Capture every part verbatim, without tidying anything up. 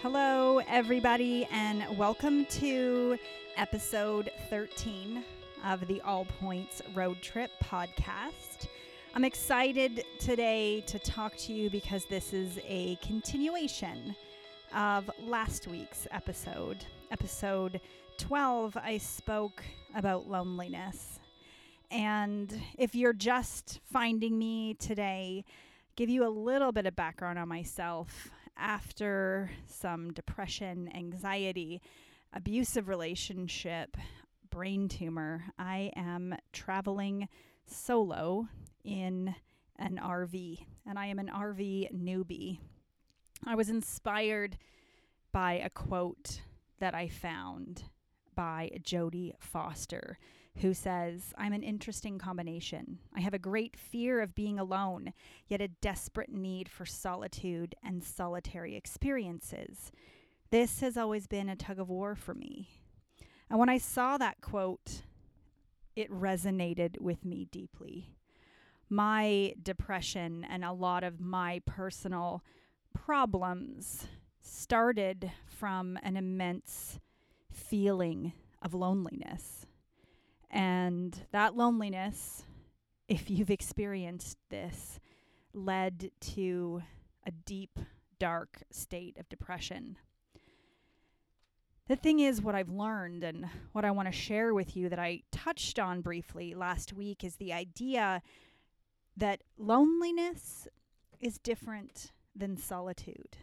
Hello, everybody, and welcome to episode thirteen of the All Points Road Trip podcast. I'm excited today to talk to you because this is a continuation of last week's episode. Episode twelve, I spoke about loneliness. And if you're just finding me today, give you a little bit of background on myself. After some depression, anxiety, abusive relationship, brain tumor, I am traveling solo in an R V, and I am an R V newbie. I was inspired by a quote that I found by Jodie Foster, who says, "I'm an interesting combination. I have a great fear of being alone, yet a desperate need for solitude and solitary experiences. This has always been a tug of war for me." And when I saw that quote, it resonated with me deeply. My depression and a lot of my personal problems started from an immense feeling of loneliness. And that loneliness, if you've experienced this, led to a deep, dark state of depression. The thing is, what I've learned and what I want to share with you that I touched on briefly last week is the idea that loneliness is different than solitude.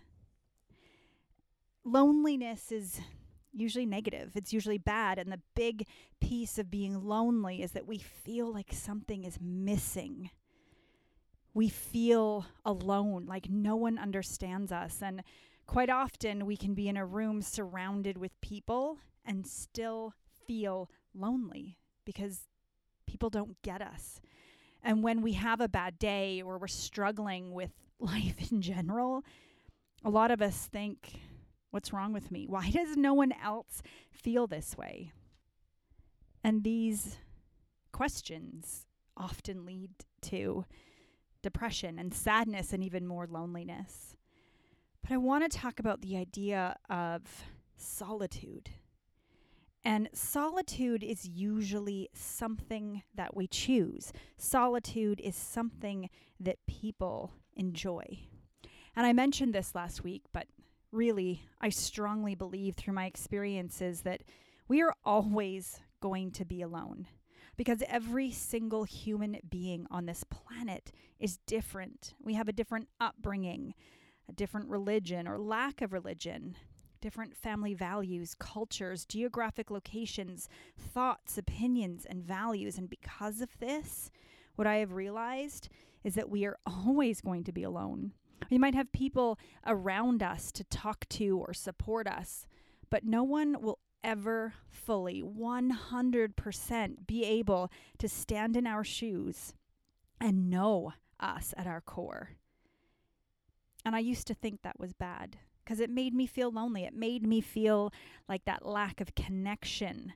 Loneliness is usually negative. It's usually bad. And the big piece of being lonely is that we feel like something is missing. We feel alone, like no one understands us. And quite often we can be in a room surrounded with people and still feel lonely because people don't get us. And when we have a bad day or we're struggling with life in general, a lot of us think, what's wrong with me? Why does no one else feel this way? And these questions often lead to depression and sadness and even more loneliness. But I want to talk about the idea of solitude. And solitude is usually something that we choose. Solitude is something that people enjoy. And I mentioned this last week, but really, I strongly believe through my experiences that we are always going to be alone because every single human being on this planet is different. We have a different upbringing, a different religion or lack of religion, different family values, cultures, geographic locations, thoughts, opinions, and values. And because of this, what I have realized is that we are always going to be alone. We might have people around us to talk to or support us, but no one will ever fully, one hundred percent be able to stand in our shoes and know us at our core. And I used to think that was bad because it made me feel lonely. It made me feel like that lack of connection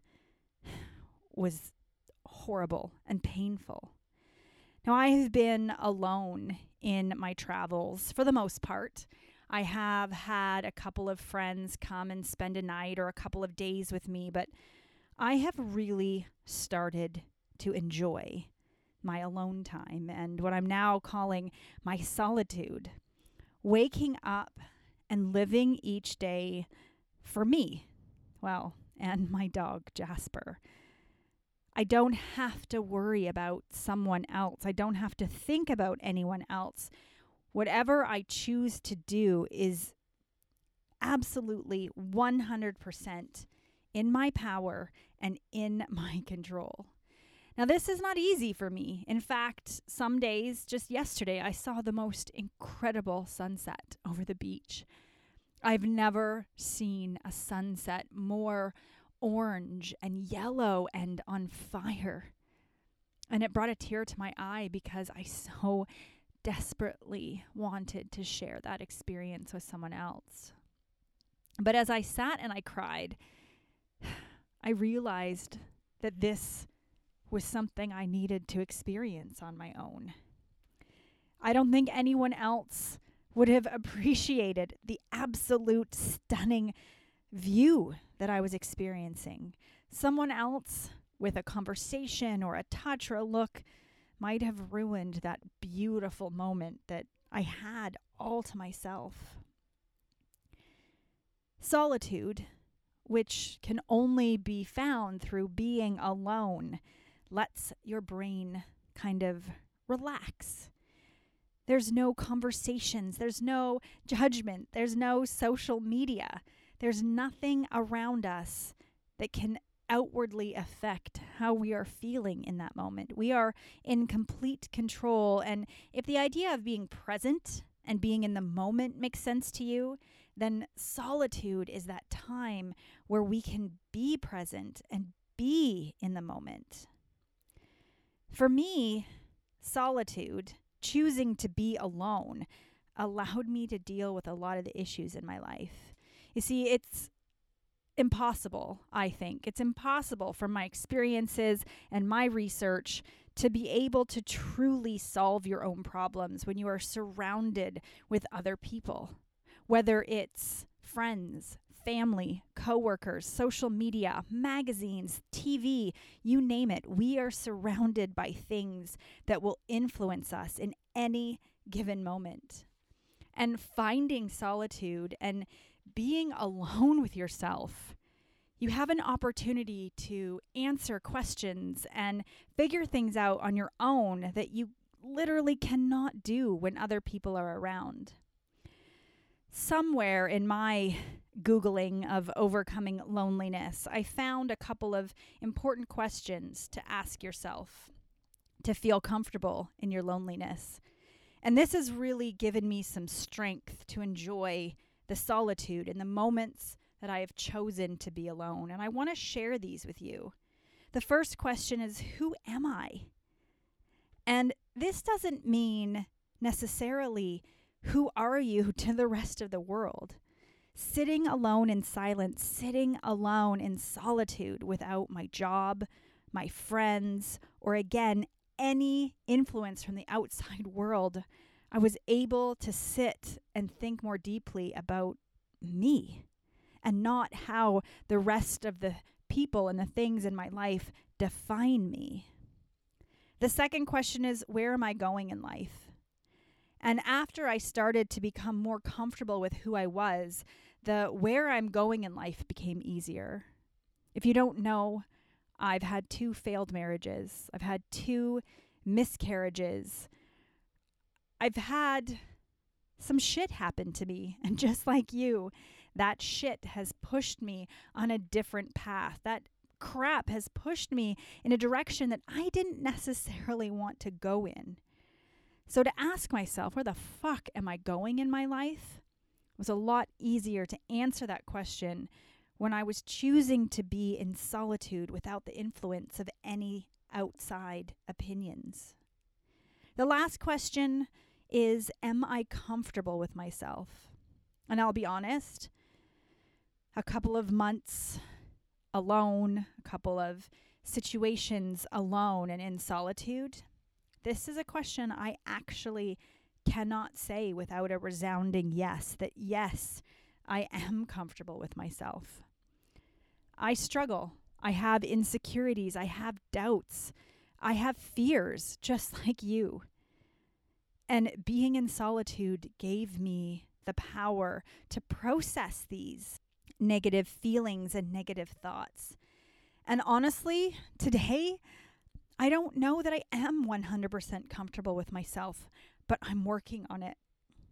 was horrible and painful. Now, I have been alone in my travels for the most part. I have had a couple of friends come and spend a night or a couple of days with me, but I have really started to enjoy my alone time and what I'm now calling my solitude. Waking up and living each day for me, well, and my dog, Jasper. I don't have to worry about someone else. I don't have to think about anyone else. Whatever I choose to do is absolutely one hundred percent in my power and in my control. Now, this is not easy for me. In fact, some days, just yesterday, I saw the most incredible sunset over the beach. I've never seen a sunset more orange and yellow and on fire. And it brought a tear to my eye because I so desperately wanted to share that experience with someone else. But as I sat and I cried, I realized that this was something I needed to experience on my own. I don't think anyone else would have appreciated the absolute stunning view that I was experiencing. Someone else with a conversation or a touch or a look might have ruined that beautiful moment that I had all to myself. Solitude, which can only be found through being alone, lets your brain kind of relax. There's no conversations, there's no judgment, there's no social media. There's nothing around us that can outwardly affect how we are feeling in that moment. We are in complete control. And if the idea of being present and being in the moment makes sense to you, then solitude is that time where we can be present and be in the moment. For me, solitude, choosing to be alone, allowed me to deal with a lot of the issues in my life. You see, it's impossible, I think. It's impossible from my experiences and my research to be able to truly solve your own problems when you are surrounded with other people, whether it's friends, family, coworkers, social media, magazines, T V, you name it. We are surrounded by things that will influence us in any given moment. And finding solitude and being alone with yourself, you have an opportunity to answer questions and figure things out on your own that you literally cannot do when other people are around. Somewhere in my Googling of overcoming loneliness, I found a couple of important questions to ask yourself to feel comfortable in your loneliness. And this has really given me some strength to enjoy the solitude and the moments that I have chosen to be alone. And I want to share these with you. The first question is, who am I? And this doesn't mean necessarily who are you to the rest of the world. Sitting alone in silence, sitting alone in solitude without my job, my friends, or again, any influence from the outside world, I was able to sit and think more deeply about me and not how the rest of the people and the things in my life define me. The second question is, where am I going in life? And after I started to become more comfortable with who I was, the where I'm going in life became easier. If you don't know, I've had two failed marriages. I've had two miscarriages. I've had some shit happen to me. And just like you, that shit has pushed me on a different path. That crap has pushed me in a direction that I didn't necessarily want to go in. So to ask myself, where the fuck am I going in my life, was a lot easier to answer that question when I was choosing to be in solitude without the influence of any outside opinions. The last question is, am I comfortable with myself? And I'll be honest, a couple of months alone, a couple of situations alone and in solitude, this is a question I actually cannot say without a resounding yes, that yes, I am comfortable with myself. I struggle. I have insecurities. I have doubts. I have fears, just like you. And being in solitude gave me the power to process these negative feelings and negative thoughts. And honestly, today, I don't know that I am one hundred percent comfortable with myself, but I'm working on it.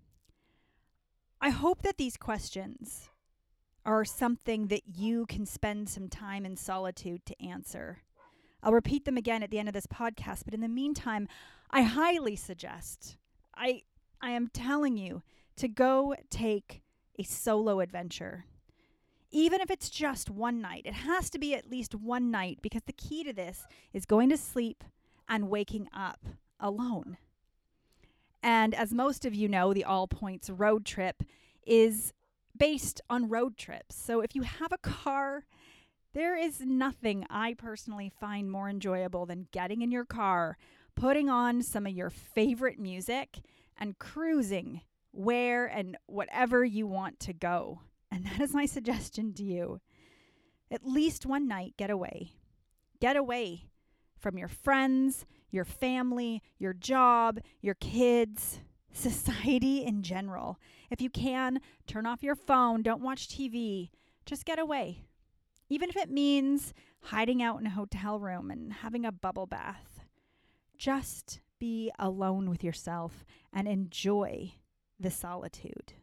I hope that these questions are something that you can spend some time in solitude to answer. I'll repeat them again at the end of this podcast, but in the meantime, I highly suggest, I I am telling you, to go take a solo adventure. Even if it's just one night, it has to be at least one night, because the key to this is going to sleep and waking up alone. And as most of you know, the All Points road trip is based on road trips. So if you have a car, there is nothing I personally find more enjoyable than getting in your car, putting on some of your favorite music, and cruising where, and whatever you want to go. And that is my suggestion to you. At least one night, get away. Get away from your friends, your family, your job, your kids, society in general. If you can, turn off your phone, don't watch T V, just get away. Even if it means hiding out in a hotel room and having a bubble bath. Just be alone with yourself and enjoy the solitude.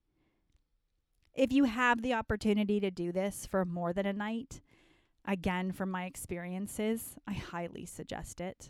If you have the opportunity to do this for more than a night, again, from my experiences, I highly suggest it.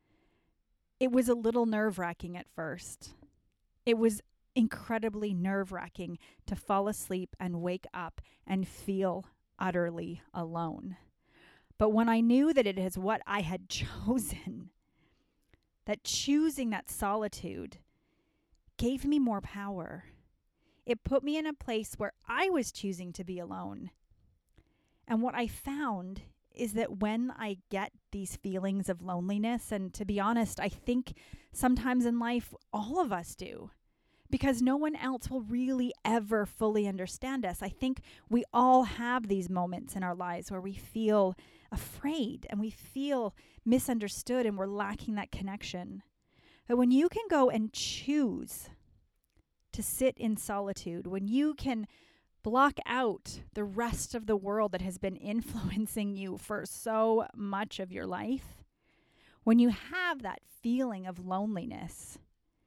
It was a little nerve-wracking at first. It was incredibly nerve-wracking to fall asleep and wake up and feel utterly alone. But when I knew that it is what I had chosen, that choosing that solitude gave me more power. It put me in a place where I was choosing to be alone. And what I found is that when I get these feelings of loneliness, and to be honest, I think sometimes in life, all of us do, because no one else will really ever fully understand us. I think we all have these moments in our lives where we feel afraid and we feel misunderstood and we're lacking that connection. But when you can go and choose to sit in solitude, when you can block out the rest of the world that has been influencing you for so much of your life, when you have that feeling of loneliness,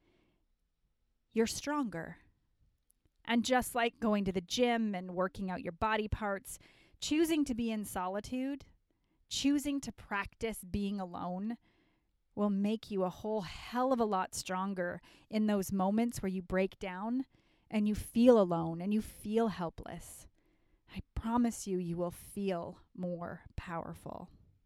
you're stronger. And just like going to the gym and working out your body parts, choosing to be in solitude, choosing to practice being alone will make you a whole hell of a lot stronger in those moments where you break down and you feel alone and you feel helpless. I promise you, you will feel more powerful.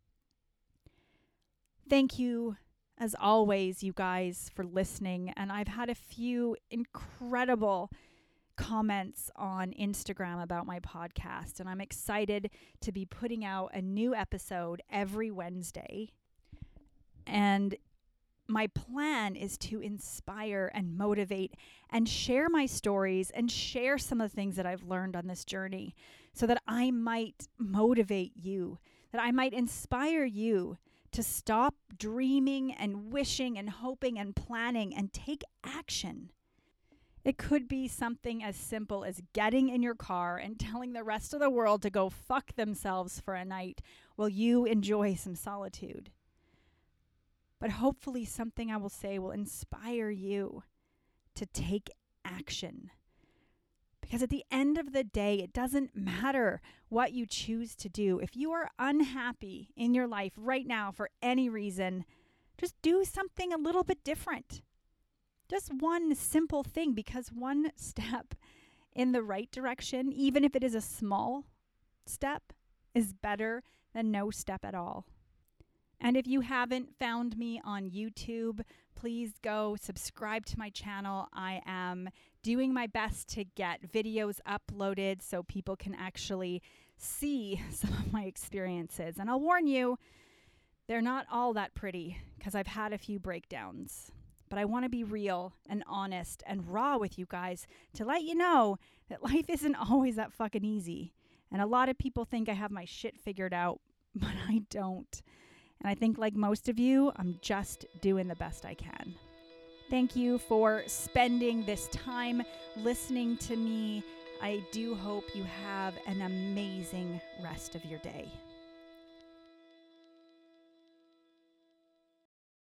Thank you, as always, you guys, for listening. And I've had a few incredible comments on Instagram about my podcast, and I'm excited to be putting out a new episode every Wednesday. And my plan is to inspire and motivate and share my stories and share some of the things that I've learned on this journey so that I might motivate you, that I might inspire you to stop dreaming and wishing and hoping and planning and take action. It could be something as simple as getting in your car and telling the rest of the world to go fuck themselves for a night while you enjoy some solitude. But hopefully something I will say will inspire you to take action. Because at the end of the day, it doesn't matter what you choose to do. If you are unhappy in your life right now for any reason, just do something a little bit different. Just one simple thing, because one step in the right direction, even if it is a small step, is better than no step at all. And if you haven't found me on YouTube, please go subscribe to my channel. I am doing my best to get videos uploaded so people can actually see some of my experiences. And I'll warn you, they're not all that pretty because I've had a few breakdowns. But I want to be real and honest and raw with you guys to let you know that life isn't always that fucking easy. And a lot of people think I have my shit figured out, but I don't. And I think, like most of you, I'm just doing the best I can. Thank you for spending this time listening to me. I do hope you have an amazing rest of your day.